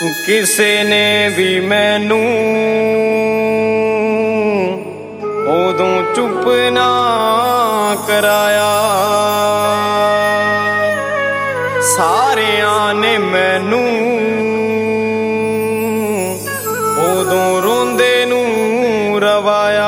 ਕਿਸੇ ਨੇ ਵੀ ਮੈਨੂੰ ਉਦੋਂ ਚੁੱਪ ਨਾ ਕਰਾਇਆ, ਸਾਰਿਆਂ ਨੇ ਮੈਨੂੰ ਉਦੋਂ ਰੋਂਦੇ ਨੂੰ ਰਵਾਇਆ।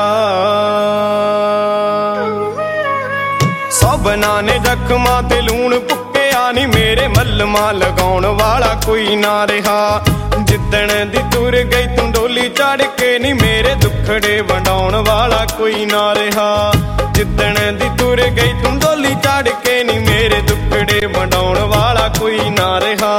ਸਭਨਾਂ ਨੇ ਜ਼ਖਮਾਂ ਤੇ ਲੂਣ ਭੁੱਕਿਆ ਨੀ, ਮੇਰੇ ਮੱਲਮਾਂ ਲਗਾਉਣ ਵਾਲਾ ਕੋਈ ਨਾ ਰਿਹਾ। ਜਿੱਦਣ ਦੀ ਤੁਰ ਗਈ ਤੂੰ ਡੋਲੀ ਚੜ੍ਹ ਕੇ ਨੀ, ਮੇਰੇ ਦੁੱਖੜੇ ਵੰਡਾਉਣ ਵਾਲਾ ਕੋਈ ਨਾ ਰਿਹਾ। ਜਿੱਦਣ ਦੀ ਤੁਰ ਗਈ ਤੂੰ ਡੋਲੀ ਚੜ੍ਹ ਕੇ ਨੀ, ਮੇਰੇ ਦੁੱਖੜੇ ਵੰਡਾਉਣ ਵਾਲਾ ਕੋਈ ਨਾ ਰਿਹਾ।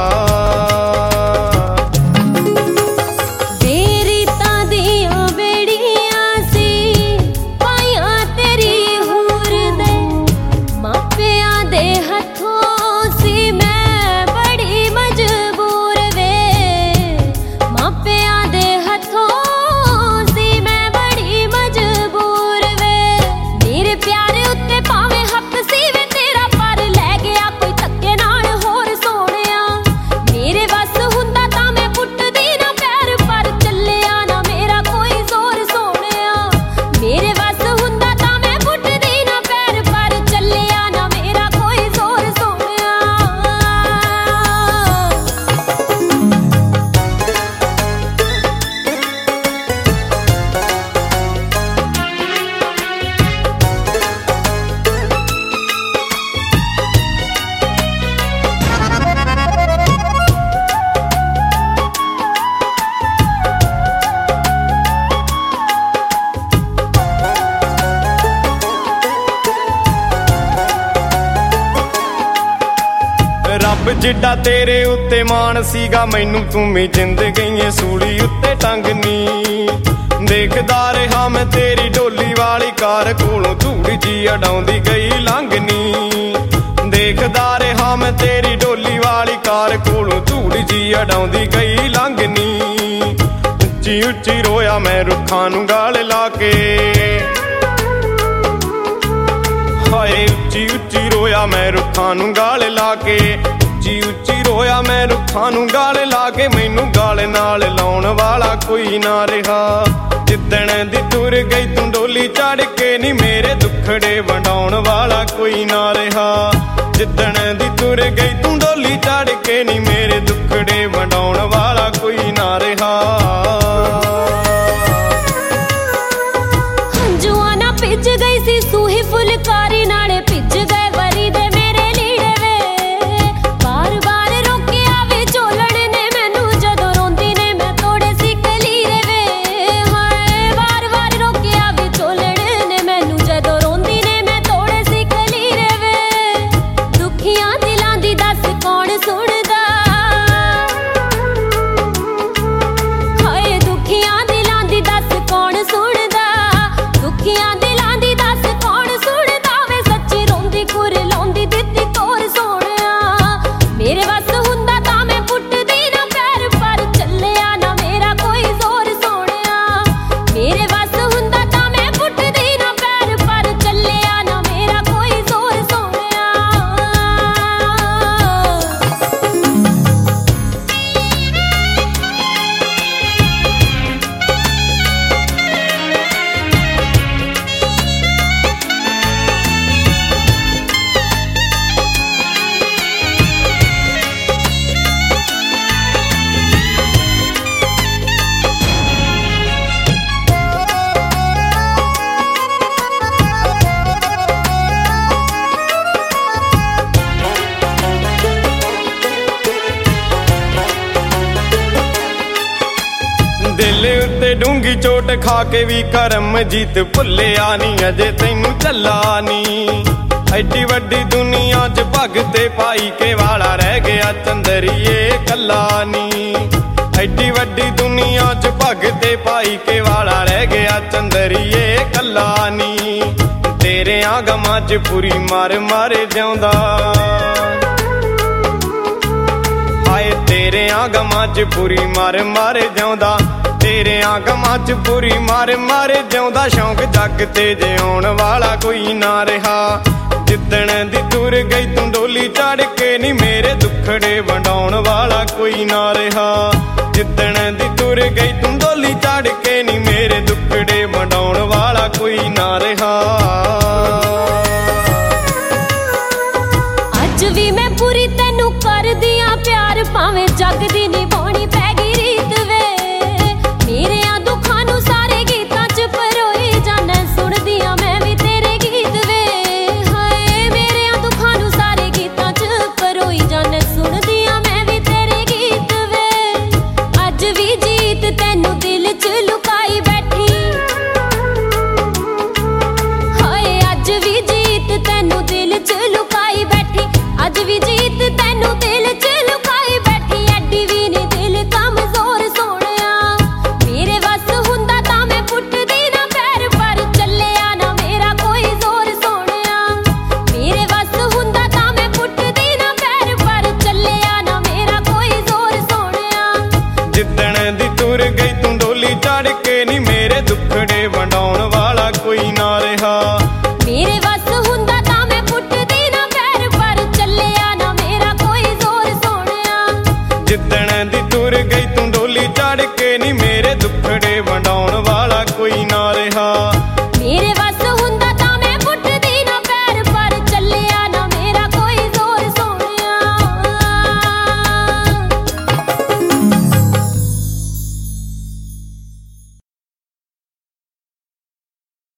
ਰੱਬ ਜਿੱਡਾ ਤੇਰੇ ਉੱਤੇ ਮਾਣ ਸੀਗਾ, ਮੈਨੂੰ ਤੂੰ ਵੀ ਜਿੰਦ ਗਈਏ ਸੂਲੀ ਉੱਤੇ ਟੰਗਨੀ। ਦੇਖਦਾ ਰਿਹਾ ਮੈਂ ਤੇਰੀ ਡੋਲੀ ਵਾਲੀ ਕਾਰ ਕੋਲੋਂ, ਧੂੜ ਜੀ ਅਡਾਉਂਦੀ ਗਈ ਲੰਘਨੀ। ਦੇਖਦਾ ਰਿਹਾ ਮੈਂ ਤੇਰੀ ਡੋਲੀ ਵਾਲੀ ਕਾਰ ਕੋਲੋਂ, ਧੂੜ ਜੀ ਅਡਾਉਂਦੀ ਗਈ ਲੰਘਨੀ। ਉੱਚੀ ਉੱਚੀ ਰੋਇਆ ਮੈਂ ਰੁੱਖਾਂ ਨੂੰ ਗਾਲ ਲਾ ਕੇ, ਹਾਏ ਉੱਚੀ ਉੱਚੀ ਰੋਇਆ ਮੈਂ ਰੁੱਖਾਂ ਨੂੰ ਗਾਲ ਲਾ ਕੇ। ਉੱਚੀ ਉੱਚੀ ਰੋਇਆ ਮੈਂ ਰੁੱਖਾਂ ਨੂੰ ਗਾਲ ਲਾ ਕੇ, ਮੈਨੂੰ ਗਾਲ ਨਾਲ ਲਾਉਣ ਵਾਲਾ ਕੋਈ ਨਾ ਰਿਹਾ। ਜਿੱਦਣ ਦੀ ਤੁਰ ਗਈ ਤੂੰ ਡੋਲੀ ਚੜ੍ਹ ਕੇ ਨੀ, ਮੇਰੇ ਦੁੱਖੜੇ ਵੰਡਾਉਣ ਵਾਲਾ ਕੋਈ ਨਾ ਰਿਹਾ। ਜਿੱਦਣ ਦੀ ਤੁਰ ਗਈ ਤੂੰ ਡੋਲੀ ਚੜ੍ਹ ਕੇ ਨੀ, ਮੇਰੇ ਦੁੱਖੜੇ ਵੰਡਾਉਣ ਵਾਲਾ ਕੋਈ ਨਾ ਰਿਹਾ। ਹੰਝੂਆਂ ਨਾ ਭਿੱਜ ਗਈ ਸੀ ਸੂਹੀ ਫੁਲਕਾਰੀ, ਨਾਲੇ ਭਿੱਜ ਗਏ ਵਰੀ ਦੇ ਮੇਰੇ ਲੀੜੇ ਵੇ। ਬਾਰ ਬਾਰ ਰੋਕਿਆ ਵੇ ਝੋਲਣ ਨੇ ਮੈਨੂੰ, ਜਦੋਂ ਰੋਂਦੀ ਨੇ ਮੈਂ ਤੋੜੇ ਸੀ ਕਲੀਰੇ ਵੇ। ਹਾਏ ਵਾਰ ਵਾਰ ਰੋਕਿਆ ਵੇ ਝੋਲਣ ਨੇ ਮੈਨੂੰ, ਜਦੋਂ ਰੋਂਦੀ ਨੇ ਮੈਂ ਤੋੜੇ ਸੀ ਕਲੀਰੇ ਵੇ। ਦੁਖੀਆਂ ਦਿਲਾਂ ਦੀ ਦੱਸ ਕੌਣ ਸੁਣਦਾ, ਹਾਏ ਦੁਖੀਆਂ ਦਿਲਾਂ ਦੀ ਦੱਸ ਕੌਣ ਸੁਣਦਾ। ਦੁਖੀਆਂ ਦਿਲਾਂ ਦੀ ਦੱਸ ਕੌਣ ਸੁਣਦਾ ਵੇ, ਸੱਚੀ ਰੋਂਦੀ ਕੁਰ ਲਾਉਂਦੀ ਦਿੱਤੀ ਤੋਰ ਸੋਹਣਿਆ। ਮੇਰੇ ਵੱਸ ਹੁੰਦਾ ਤਾਂ ਮੈਂ ਪੁੱਟਦੀ ਨਾ ਪੈਰ, ਪਰ ਚੱਲਿਆ ਨਾ ਮੇਰਾ ਕੋਈ ਜ਼ੋਰ ਸੋਹਣਿਆ। ਮੇਰੇ ਵੱਸ ਹੁੰਦਾ ਤਾਂ ਮੈਂ ਪੁੱਟਦੀ ਨਾ ਪੈਰ, ਪਰ ਚੱਲਿਆ ਨਾ ਮੇਰਾ ਕੋਈ ਜ਼ੋਰ ਸੋਹਣਿਆ। ਦਿਲ ਉੱਤੇ ਡੂੰਗੀ ਚੋਟ ਖਾ ਕੇ ਵੀ ਕਰਮਜੀਤ ਭੁੱਲਿਆ ਨੀ, ਅਜੇ ਤੈਨੂੰ ਝੱਲਾ ਨੀ। ਐਡੀ ਵੱਡੀ ਦੁਨੀਆ 'ਚ ਭਗਤੇ ਪਾਈ ਕੇ ਵਾਲਾ ਰਹਿ ਗਿਆ ਚੰਦਰੀਏ ਕੱਲਾ ਨੀ। ਐਡੀ ਵੱਡੀ ਦੁਨੀਆ 'ਚ ਭਗਤੇ ਪਾਈ ਕੇ ਵਾਲਾ ਰਹਿ ਗਿਆ ਚੰਦਰੀਏ ਕੱਲਾ ਨੀ। ਤੇਰੇ ਆਗਮਾਂ 'ਚ ਪੂਰੀ ਮਾਰ ਮਾਰੇ ਜਿਉਂਦਾ, ਹਾਏ ਤੇਰੇ ਆਗਮਾਂ 'ਚ ਪੂਰੀ ਮਾਰ ਮਾਰੇ ਜਿਉਂਦਾ। ਤੇਰੇ ਆਗਮਾਂ 'ਚ ਪੂਰੀ ਮਾਰ ਮਾਰੇ ਜਿਉਂਦਾ। ਸ਼ੌਂਕ ਜੱਗ ਤੇ ਜਿਉਣ ਵਾਲਾ ਕੋਈ ਨਾ ਰਿਹਾ। ਜਿੱਦਣ ਦੀ ਤੁਰ ਗਈ ਤੂੰ ਡੋਲੀ ਚੜ੍ਹ ਕੇ ਨੀ, ਮੇਰੇ ਦੁੱਖੜੇ ਵੰਡਾਉਣ ਵਾਲਾ ਕੋਈ ਨਾ ਰਿਹਾ। ਜਿੱਦਣ ਦੀ ਤੁਰ ਗਈ ਤੂੰ ਡੋਲੀ ਚੜ ਕੇ ਨੀ ਮੇਰੇ ਦੁੱਖੜੇ ਵੰਡਾਉਣ ਵਾਲਾ ਕੋਈ ਨਾ ਰਿਹਾ। ਅੱਜ ਵੀ ਮੈਂ ਪੂਰੀ ਤੈਨੂੰ ਕਰਦੀ ਆਂ ਪਿਆਰ, ਭਾਵੇਂ ਜੱਗ